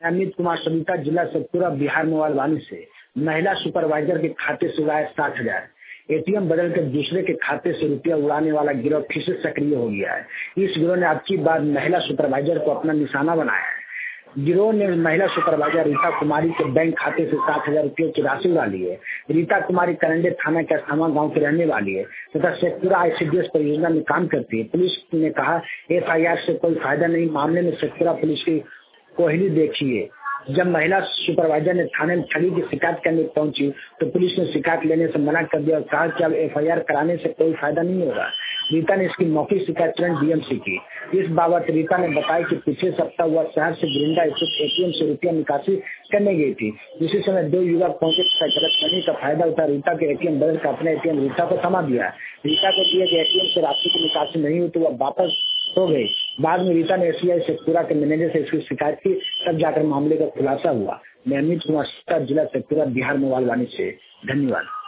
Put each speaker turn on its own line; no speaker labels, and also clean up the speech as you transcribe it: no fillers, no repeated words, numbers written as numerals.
अमित कुमार सविता, जिला शेखपुरा, बिहार मोबाइल वाणी से। महिला सुपरवाइजर के खाते से उड़ाए 60,000। एटीएम बदल कर दूसरे के खाते से रुपया उड़ाने वाला गिरोह फिर से सक्रिय हो गया है। इस गिरोह ने अब की बार महिला सुपरवाइजर को अपना निशाना बनाया है। गिरोह ने महिला सुपरवाइजर रीता कुमारी के बैंक खाते से 60,000 रुपये की राशि उड़ा ली है। रीता कुमारी करंडे थाना के अस्थामा गांव की रहने वाली है तथा शेखपुरा आईसीडीएस परियोजना में काम करती है। पुलिस ने कहा एफआईआर से कोई फायदा नहीं, मामले में शेखपुरा पुलिस की कोहली देखिए। जब महिला सुपरवाइजर ने थाने में ठगी की शिकायत करने पहुंची तो पुलिस ने शिकायत लेने से मना कर दिया और कहा कि अब एफआईआर कराने से कोई फायदा नहीं होगा। रीता ने इसकी मौखिक शिकायत तुरंत डीएम से की। इस बाबत रीता ने बताया कि पिछले सप्ताह वह शहर से गुरिंडा स्थित एटीएम से रुपया निकासी करने गई थी। उसी समय 2 युवक पहुंचे तथा गलतफहमी का फायदा उठा रीता के एटीएम बदल कर अपने एटीएम रीता को थमा दिया। रीता को दिए गए एटीएम से राशि की निकासी नहीं हुई तो वह वापस हो गई। बाद में रीता ने एसबीआई शेखपुरा के मैनेजर से इसकी शिकायत की, तब जाकर मामले का खुलासा हुआ। मैं अमित कुमार, जिला शेखपुरा, बिहार मोबाइल वाणी से। धन्यवाद।